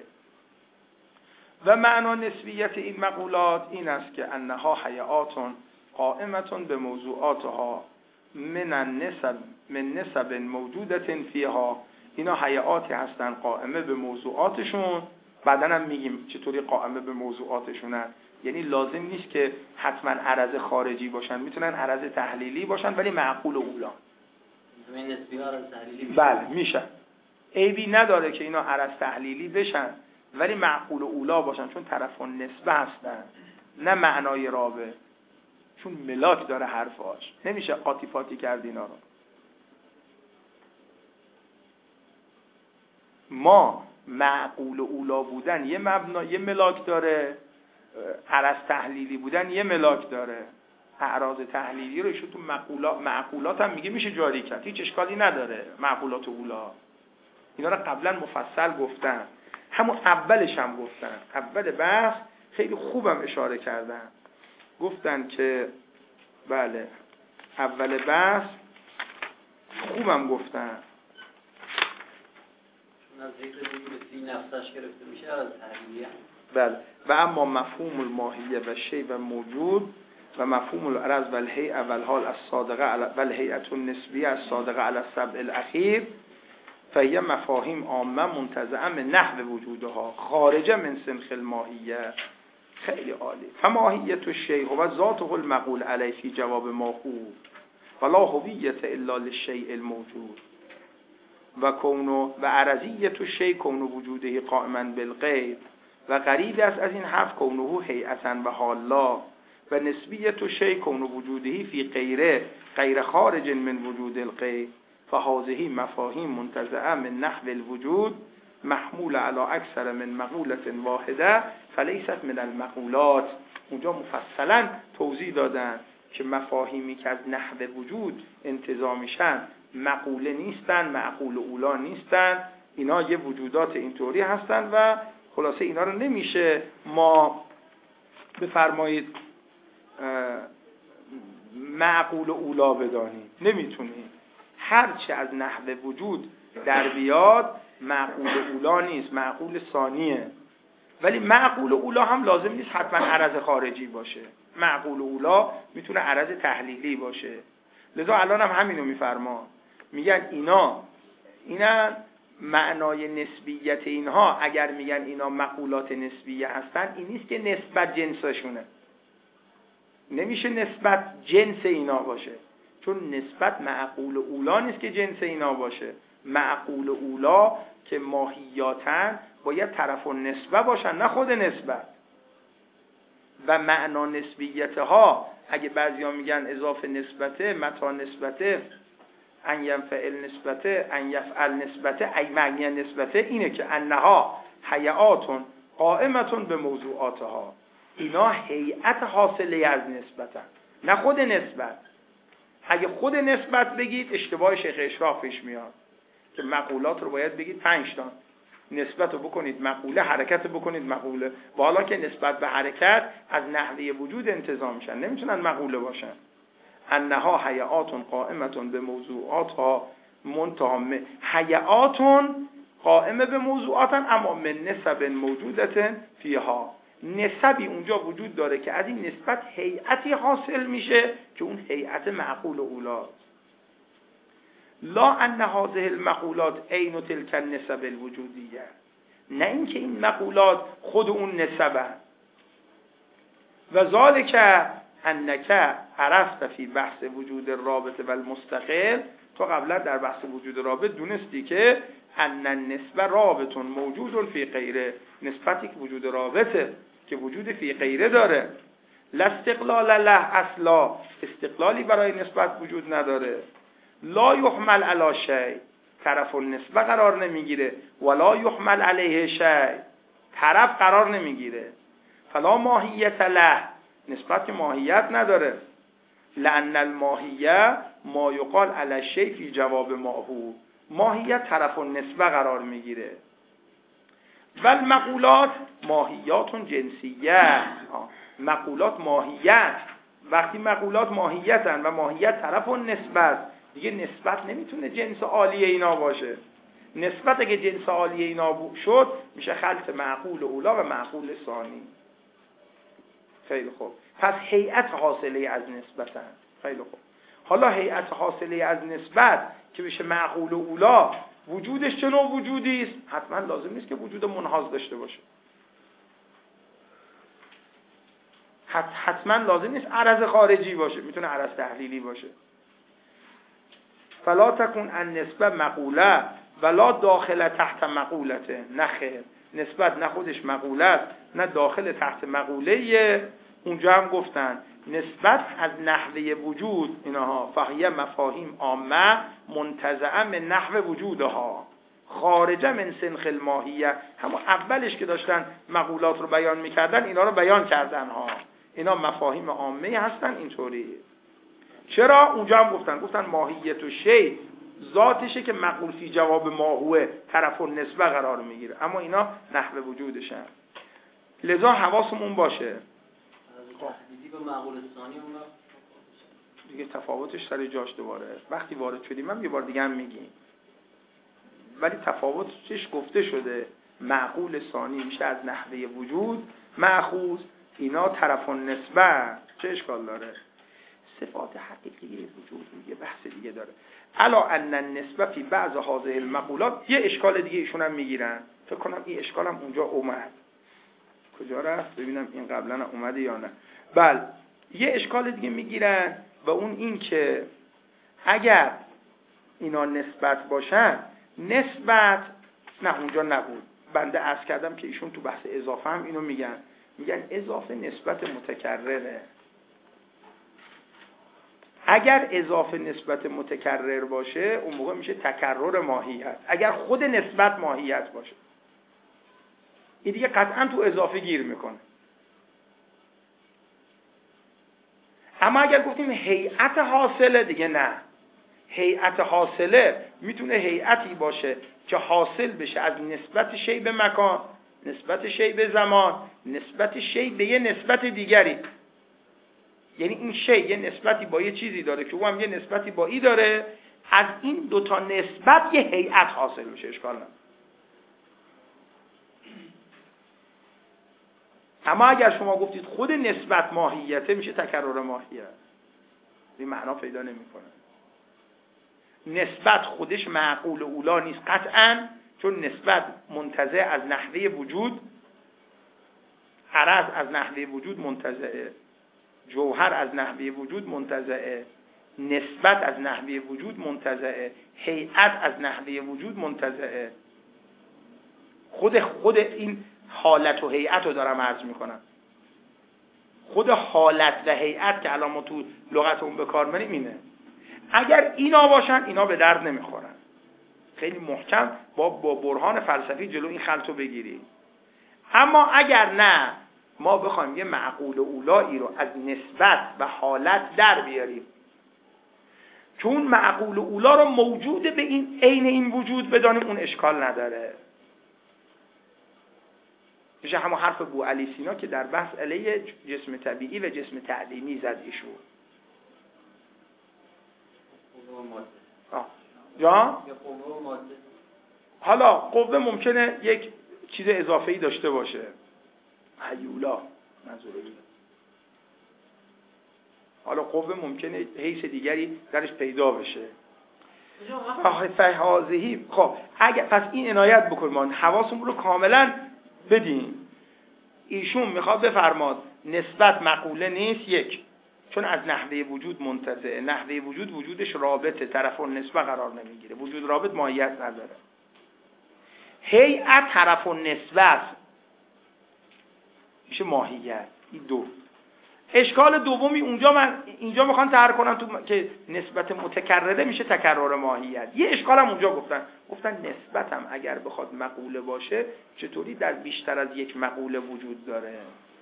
و معنا نسبیت این مقولات این است که انها حیات قائمتون به موضوعاتها من النسب من نسب موجودت فیها، اینا حیاتی هستن قائمه به موضوعاتشون. بعدن هم میگیم چطوری قائمه به موضوعاتشونن، یعنی لازم نیست که حتما عرض خارجی باشن، میتونن عرض تحلیلی باشن ولی معقول و اولا. این نسبی ها عرض تحلیلی میشن؟ بله میشن، عیبی نداره که اینا عرض تحلیلی بشن ولی معقول و اولا باشن، چون طرفون نسبه هستن نه معنای رابط، چون ملاک داره حرفاش، نمیشه قاطی پاتی کرد اینا رو. ما معقول و اولا بودن یه مبنا یه ملاک داره، عرض تحلیلی بودن یه ملاک داره. اعراض تحلیلی رو ایشون تو معقولات معقولات هم میگه میشه جاری کرد، هیچ اشکالی نداره. معقولات و اولا اینا رو قبلا مفصل گفتن، همون اولش هم گفتن، اول بحث خیلی خوبم اشاره کردن، گفتن که بله اول بحث خوبم گفتن از ذکر وجود فی نفسش گرفته میشه از تحلیلیه. بله. و اما مفهوم الماهیه و شی و موجود و مفهوم العرض و الهیئه و الحال الصادقه و الهیئه النسبیه الصادقه علی السبع الاخیر فهی مفاهیم عامه منتزعه من نحو وجودها خارجه من سنخ الماهیه. خیلی عالی. فماهیت الشیء و ذاته المقول علیه فی جواب ما خوب ولا هویت الا للشیء الموجود و کونو و عرضیت الشیء کونو وجوده قائما بالغیر و قریب است از این حرف کونه هیئتا و حالا و نسبیت الشیء کونو وجوده فی غیره غیر خارج من وجود الغیر فهذه مفاهیم منتزعه من نحو الوجود محمول علی اکثر من مقولة واحده فلیست من المقولات. اونجا مفصلا توضیح دادن که مفاهیمی که از نحو وجود انتزاع میشن مقوله نیستن، معقول اولا نیستن، اینا یه وجودات اینطوری هستن و خلاصه اینا رو نمیشه ما بفرمایید معقول اولا بدانیم، نمیتونیم. هرچه از نحو وجود در بیاد معقول اولا نیست، معقول ثانیه. ولی معقول اولا هم لازم نیست حتما عرض خارجی باشه، معقول اولا میتونه عرض تحلیلی باشه. لذا الان هم همینو میفرما، میگن اینا اینا معنای نسبیت اینها، اگر میگن اینا مقولات نسبیه هستن، این نیست که نسبت جنسشونه، نمیشه نسبت جنس اینا باشه، چون نسبت معقول اولا نیست که جنس اینا باشه. معقول اولا که ماهیاتن باید طرف و نسبه باشن، نه خود نسبت. و معنا نسبیت ها اگه بعضیا میگن اضافه نسبته، متا نسبته، ان ینفعل نسبته، ان یفعل نسبته، ای معنی نسبته اینه که انها حیاتون قائمتون به موضوعاتها، اینا هیئت حاصله از نسبتن، نه خود نسبت. اگه خود نسبت بگید اشتباه شیخ اشراق پیش میاد که مقولات رو باید بگید پنج تا، نسبت رو بکنید مقوله، حرکت رو بکنید مقوله، و حالا که نسبت به حرکت از نحوه وجود انتزاع میشن، نمیتونن مقوله باشن. انها حیاتون قائمتون به موضوعاتها منتهى حیاتون قائمه به موضوعاتن اما من نسب موجودتن فیها، نسبی اونجا وجود داره که از این نسبت هیئتی حاصل میشه که اون هیئت معقول اولاست. لا ان هذه المقولات عین تلک النسب الوجودیه، نه اینکه این مقولات خود اون نسبه. و ذالک انک عرفت فی بحث وجود الرابطه و المستقل، تو قبلا در بحث وجود رابط دونستی که ان النسبه رابط موجود فی غیره، نسبتی که وجود رابطه که وجود فی غیره داره. لا استقلال له اصلا، استقلالی برای نسبت وجود نداره. لا یحمل علی شیء، طرف النسبه قرار نمیگیره، ولا یحمل علیه شیء، طرف قرار نمیگیره. فلا ماهیت له، نسبت که ماهیت نداره. لأن الماهیه ما یقال علی الشیء فی جواب ما هو، ماهیت طرف النسبه قرار میگیره. و المقولات ماهیات جنسیه، مقولات ماهیت، وقتی مقولات ماهیتن و ماهیت طرف النسبه، دیگه نسبت نمیتونه جنس عالی اینا باشه. نسبت اگه جنس عالی اینا شد میشه خلط معقول اولا و معقول ثانی. خیلی خوب، پس هیئت حاصله از نسبتن. خیلی خوب، حالا هیئت حاصله از نسبت که بشه معقول اولا، وجودش چه نوع وجودی است؟ حتما لازم نیست که وجود منحاز داشته باشه، حتما لازم نیست عرض خارجی باشه، میتونه عرض تحلیلی باشه. فلا تکون النسبه مقوله ولا داخل تحت مقولته، نه خیر، نسبت نه خودش مقوله است نه داخل تحت مقوله. اونجا هم گفتن نسبت از نحوه وجود اینها فهیه مفاهیم عامه منتزعه من نحوه وجودها خارجه من سنخ الماهیه. همون اولش که داشتن مقولات رو بیان میکردن اینا رو بیان کردن ها، اینا مفاهیم عامه هستن اینطوری. چرا؟ اونجا هم گفتن گفتن ماهیت و شی ذاتشه که مقول فی جواب ما هوه، طرف و نسبه قرار میگیره، اما اینا نحوه وجودشن. لذا حواسمون باشه به معقول ثانی اون دیگه تفاوتش سر جاش دوباره وقتی وارد شدیم هم یه بار دیگه هم میگیم، ولی تفاوتش گفته شده. معقول ثانی میشه از نحوه وجود مأخوذ، اینا طرف و نسبه، چه اشکال داره؟ صفات حقیقی وجود یه بحث دیگه داره. الا ان النسبه فی بعض هذه المقولات، یه اشکال دیگه ایشون هم میگیرن، فکر کنم این اشکال هم اونجا اومد. کجا رفت؟ ببینم این قبلا اومده یا نه. بله، یه اشکال دیگه میگیرن و اون این که اگر اینا نسبت باشن، نسبت نه اونجا نبود، بنده عرض کردم که ایشون تو بحث اضافه هم اینو میگن، میگن اضافه نسبت متکرره. اگر اضافه نسبت متکرر باشه اون موقع میشه تکرر ماهیت، اگر خود نسبت ماهیت باشه این دیگه قطعا تو اضافه گیر میکنه. اما اگر گفتیم هیئت حاصله دیگه نه، هیئت حاصله میتونه هیئتی باشه که حاصل بشه از نسبت شی به مکان، نسبت شی به زمان، نسبت شی به یه نسبت دیگری. یعنی این شی یه نسبتی با یه چیزی داره که او هم یه نسبتی با ای داره، از این دوتا نسبت یه هیئت حاصل میشه. اشکال نداره. اما اگر شما گفتید خود نسبت ماهیته، میشه تکرر ماهیت، این معنا پیدا نمیکنه. نسبت خودش معقول اولا نیست قطعاً، چون نسبت منتزع از نحوه وجود، عرض از نحوه وجود منتزعه، جوهر از نحوه وجود منتزعه، نسبت از نحوه وجود منتزعه، هیئت از نحوه وجود منتزعه. خود خود این حالت و هیئت رو دارم عرض میکنم. خود حالت و هیئت که الان ما تو لغتمون به کار میبریم اینه. اگر اینا باشن اینا به درد نمیخورن. خیلی محکم با با برهان فلسفی جلو این خلط رو بگیری. اما اگر نه ما بخوایم یه معقول اولایی رو از نسبت و حالت در بیاریم که اون معقول اولا رو موجود به این عین این وجود بدانیم، اون اشکال نداره. میشه همون حرف ابو علی سینا که در بحث علیه جسم طبیعی و جسم تعلیمی زد ایشون. یا حالا قوه ممکنه یک چیز اضافه‌ای داشته باشه، هیولا منظوره. حالا قوه ممکنه حیث دیگری درش پیدا بشه. فهازهی خب اگر پس این عنایت بکنیم، ما حواسمون رو کاملا بدیم. ایشون میخواد بفرماد نسبت مقوله نیست، یک، چون از نحوه وجود منتزعه. نحوه وجود وجودش رابطه، طرف و نسبه قرار نمیگیره. وجود رابط ماهیت نداره. هیئت طرف و نسبه میشه ماهیت. این دو اشکال دومی اونجا من اینجا میخوان طرح کنن تو که نسبت متکرره میشه تکرر ماهیت. یه اشکالم اونجا گفتن گفتن نسبتم اگر بخواد مقوله باشه چطوری در بیشتر از یک مقوله وجود داره.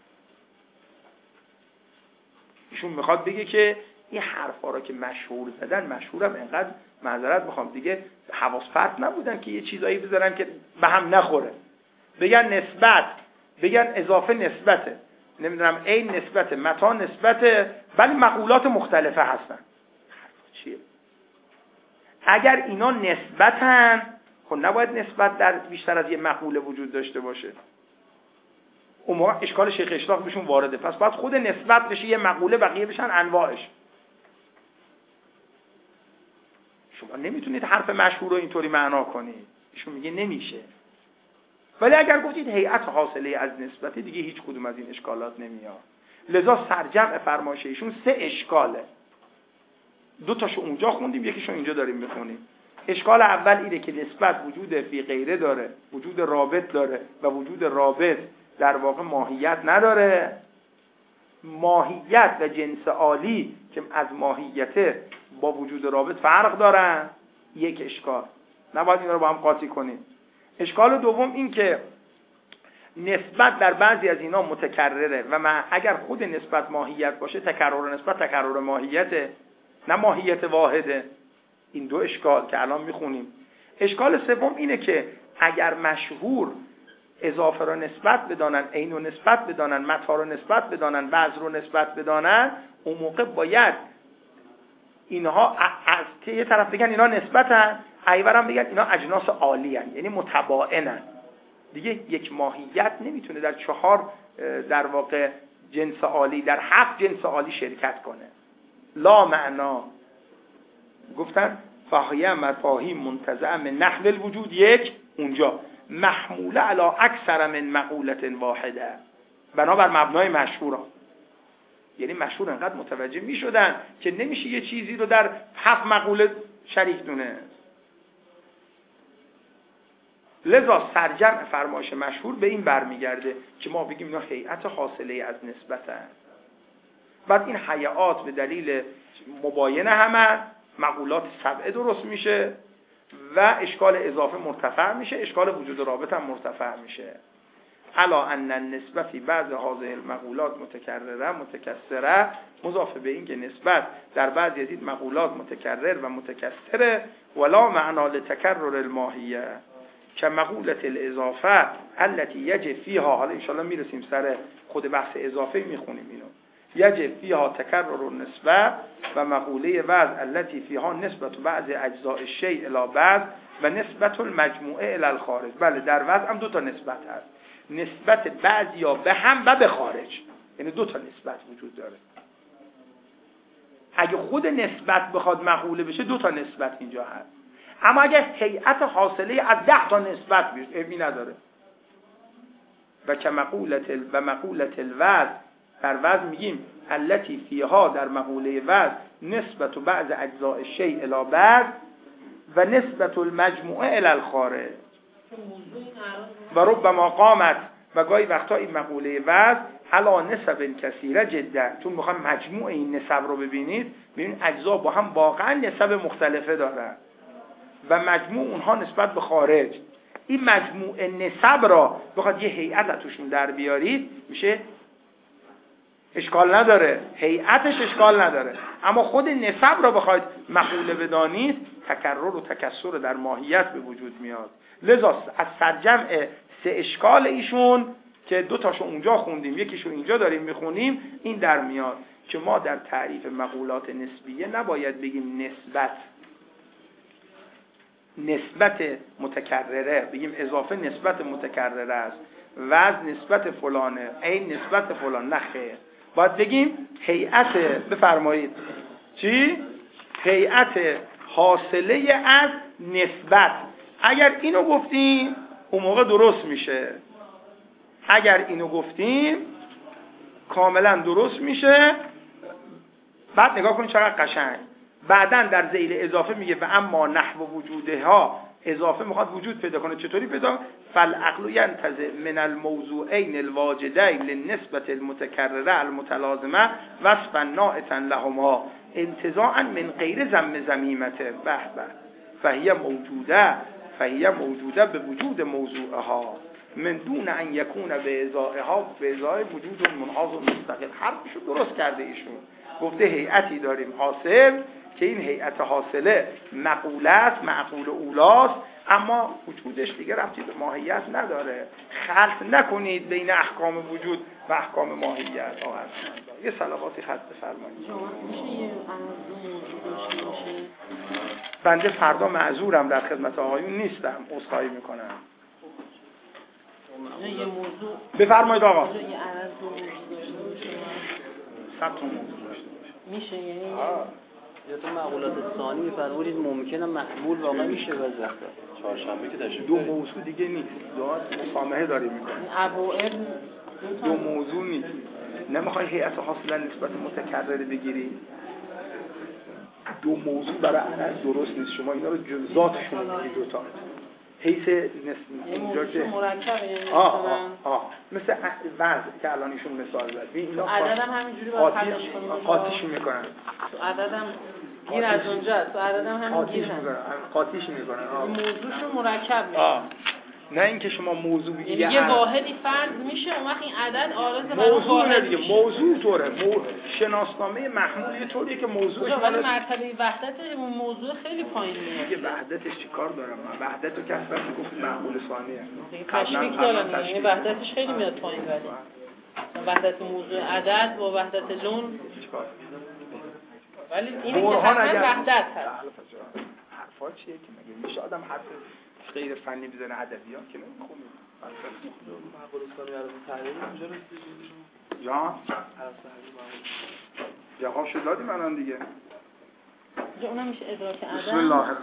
ایشون میخواد بگه که این حرفا رو که مشهور زدن، مشهورم انقدر معذرت میخوام دیگه حواس پرت نبودن که یه چیزایی بذارن که به هم نخوره. بگن نسبت، بگن اضافه نسبته، نمیدونم این نسبته، متا نسبته، ولی مقولات مختلفه هستن. چیه؟ اگر اینا نسبتن خب نباید نسبت در بیشتر از یه مقوله وجود داشته باشه. اون موقع اشکال شیخ اشراق بهشون وارده. پس باید خود نسبت بشه یه مقوله، بقیه بشن انواعش. شما نمیتونید حرف مشهور رو اینطوری معنا کنید. ایشون میگه نمیشه. ولی اگر گفتید هیئت حاصله از نسبت، دیگه هیچ کدوم از این اشکالات نمیاد. لذا سرجمع فرمایش ایشون سه اشکاله. دو تاشو اونجا خوندیم، یکیشو اینجا داریم بخونیم. اشکال اول اینه که نسبت وجود فی غیره داره، وجود رابط داره و وجود رابط در واقع ماهیت نداره. ماهیت و جنس عالی که از ماهیت با وجود رابط فرق دارن. یک اشکال، نباید اینا رو با هم قاطی کنیم. اشکال دوم این که نسبت در بعضی از اینا متکرره و ما اگر خود نسبت ماهیت باشه، تکرر نسبت تکرر ماهیته، نه ماهیت واحده. این دو اشکال که الان میخونیم. اشکال سوم اینه که اگر مشهور اضافه رو نسبت بدانن، عین رو نسبت بدانن، متا رو نسبت بدانن، بعض رو نسبت بدانن، اون موقع باید اینها از یه طرف بگن اینا نسبتن، ایورم بگن اینا اجناس عالی هن، یعنی متباینن. دیگه یک ماهیت نمیتونه در چهار در واقع جنس عالی، در هفت جنس عالی شرکت کنه. لا معنا گفتن فاهیه مفاهیم منتزعه من نحو الوجود، یک اونجا محموله علی اکثر من مقولت واحده، بنابر مبنای مشهوره. یعنی مشهور انقدر متوجه می شدن که نمیشه یه چیزی رو در هفت مقوله شریک دونه. لذا سرجمع فرمایش مشهور به این برمیگرده که ما بگیم اینا هیئت حاصله از نسبتن. بعد این هیئات به دلیل مباینه همه مقولات سبعه درست میشه و اشکال اضافه مرتفع میشه، اشکال وجود رابط هم مرتفع میشه. علا ان النسبه فی بعض هذه المقولات متکرره متکثره، مضافه به این که نسبت در بعضی از این مقولات متکرر و متکثره. ولا معنا لتکرر الماهیه که مقولت الاضافه التي یجب فیها، حالا ان شاء الله میرسیم سر خود بحث اضافه میخونیم اینو، یجب فیها تکرر النسبه و مقوله وضع التي فیها نسبت بعض اجزاء الشیء الی بعض و نسبت المجموعه الی الخارج. بله در وضع هم دو تا نسبت هست، نسبت بعضیا به هم و به خارج، یعنی دو تا نسبت وجود داره. اگه خود نسبت بخواد مقوله بشه دو تا نسبت اینجا هست، اما اگه هیئت حاصله از ده تا نسبت بشه ایبی نداره. و که مقولت ال... و مقولت الوضع، در وضع میگیم التي فیها در مقوله وضع نسبت بعض اجزاء الشیء الی بعض و نسبت المجموعه الی الخارج و ربما قامت و گاهی وقتا این مقوله وضع علا نسب کثیره جدا. چون میخوام مجموع این نسب رو ببینید، ببینید اجزا با هم واقعا نسب مختلفه دارن و مجموع اونها نسبت به خارج. این مجموع نسب را بخواد یه هیئت توشون در بیارید میشه اشکال نداره، هیئتش اشکال نداره، اما خود نسب را بخواید مقوله بدانید تکرر و تکسر در ماهیت به وجود میاد. لذا از سرجمع سه اشکال ایشون که دو تاشو اونجا خوندیم یکیشو اینجا داریم میخونیم این در میاد که ما در تعریف مقولات نسبیه نباید بگیم نسبت نسبت متکرره، بگیم اضافه نسبت متکرره است، وزن نسبت فلانه، عین نسبت فلان، نه خیر، باید بگیم هیئت، بفرمایید چی؟ هیئت حاصله از نسبت. اگر اینو گفتیم اون موقع درست میشه، اگر اینو گفتیم کاملا درست میشه. بعد نگاه کنید چقدر قشنگ، بعدن در ذیل اضافه میگه و اما نحو وجودها، اضافه میخواد وجود پیدا کنه. چطوری پیدا؟ فالعقل ینتزع من الموضوعین الواجدین للنسبة المتکرره المتلازمه وصفا ناعتا لهما انتزاعا من غیر ذم ذمیمته به به فهی موجوده فهی موجوده به وجود موضوعها من دون ان یکون به ازائها به ازای وجود منحاز و مستقل. حرفشو درست کرده ایشون، گفته هیئتی داریم حاصل که این هیئت حاصله مقوله است، معقول اولاست، اما وجودش دیگه ربطی به ماهیت نداره. خلط نکنید بین احکام وجود و احکام ماهیت. آقا یه صلواتی خط بفرمایید. بنده فردا معذورم، در خدمت آقایون نیستم، عذرخواهی میکنم. یه موضوع بفرمایید آقا. یه عرض موضوع داشته ثبت موضوع میشه، یعنی یا تو مقولات ثانی می‌فرمایید ممکنه محمول واقع میشه بعضی وقتا. چهارشنبه که داشتیم دو موضوع دیگه نیست، دو مسامحه داریم میکنیم. ابواب دو موضوع نیست. نمیخوای هیئت حاصله نسبت متکرر بگیری؟ دو موضوع برای عرض درست نیست. شما اینا رو جزئیاتشون میگید دو تا. حیث نسبی اینجا که مرکبه، یعنی آه آه آه مثل وضع که الان ایشون مثال زد. ببین اینا عددم همینجوری باید حلش کنیم. قاطیش میکنن. عددم گیر از اونجاست. عددم همین گیر میکنن. قاطیش میکنن. آه. موضوعشو مرکب میشه. آه. نه اینکه شما موضوع بگید یعنی یه واحدی فرض میشه اون وقت این عدد عارض برای موضوع واحد دیگه میشه. موضوع طوره. مو... شناسنامه محمول یه طوریه که موضوعش ولی مرتبه وحدت اون موضوع خیلی پایین میاد. دیگه وحدتش چیکار دارم؟ من وحدت رو کسب وقتی گفت محمول ثانیه. تشریک دارم، یعنی وحدتش خیلی میاد پایین. ولی وحدت موضوع عدد با وحدت لون چیکار؟ ولی اینی که حتما وحدت هست. حرفا چیه که مگه میشه آدم حرف غیر فنی بزنه ادبیات که نمیخونه؟ مقوله ثانی عرض تحلیلی اونجا رسیدیم یا عرض تحلیلی جواب شد دادیم الان دیگه. اونم میشه ادراک عدد. بسم الله